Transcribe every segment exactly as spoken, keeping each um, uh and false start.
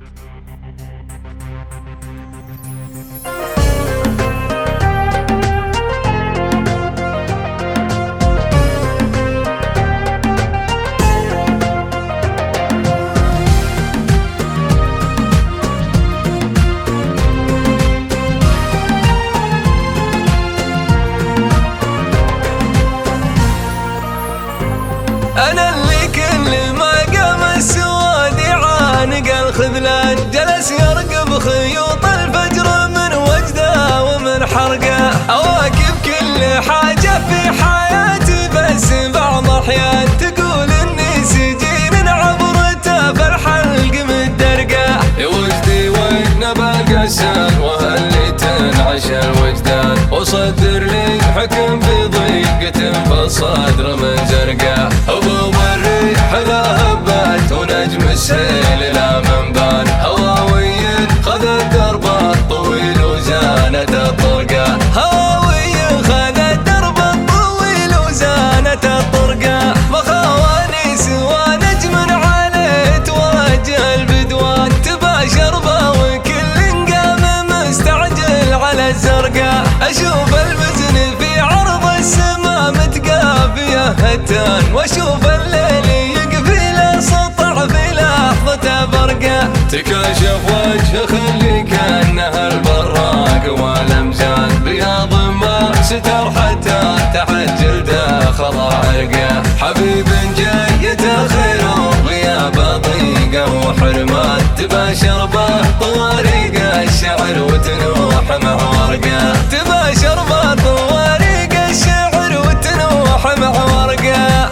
أنا اللي كل ما قام السواد يعانق الخذلان، جلس يرقب خيوط الفجر من وجده ومن حرقه. أواكب كل حاجة في حياتي بس بعض أحيان تقول إني سجين عبرته في الحلق متدرقه. يا وجدي وين بالقسان وهل تنعش الوجدان، وصدر لي حكم بضيقة فالصدر من زرقه. هبوب الريح لا هبت ونجم السيل لا منبان، هواوي خذ الدرب الطويل وزانت الطرقه. هواوي خذ الدرب الطويل وزانت الطرقه. مخاوانيس ونجم عليه توجه البدوان، تباشر به وكل قام مستعجل على الزرقاء. اشوف البزن في عرض السما متقافيه هتان، واشوف الليل يقفي له سطع في لحظته برقه. تكاشف وجه خلي كانه البراق والامجاد، بياض ما ستر حتى تحت جلده خضع عرقه. حبيب جاي تاخير وغياب ضيقه وحرمان، تباشر به طواريق الشعر وتنوح مع ورقه. تباشر به طواريق الشعر وتنوح مع ورقه.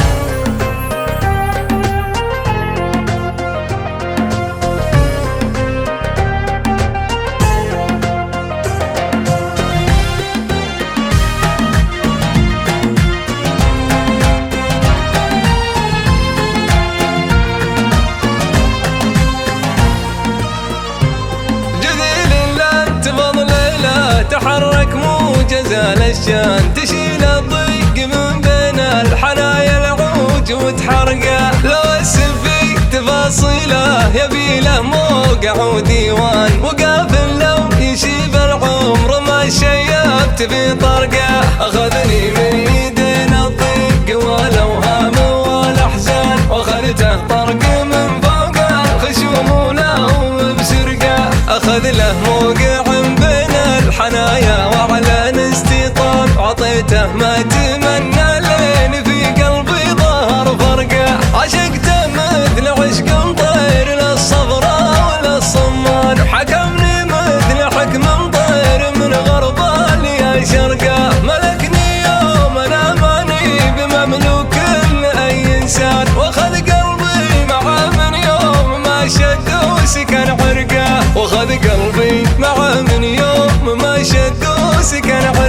تحرك موجز الاشجان، تشيل الضيق من بين الحنايا العوج وتحرقه. لو السفي تفاصيله يبي له موقع وديوان، وقافل لو يشيب العمر ما شيبت في طرقه. اخذني من يدين الضيق والاوهام والاحزان، واخذته طرق من فوق الخشوم وله بسرقه. اخذ له موقع بين الحنايا وعلى استيطان، عطيته ما تمنى لين في قلبي ظهر فرقه. عشقته مثل عشق طير للصفراء وللصمان، حكمني مثل حكم طير من غربال يا شرقه. ملكني يوم انا ماني بمملوك لاي انسان، واخذ قلبي معه من يوم ما شد وسكن عرقه. واخذ قلبي معه من يوم ما شد وسكن عرقه.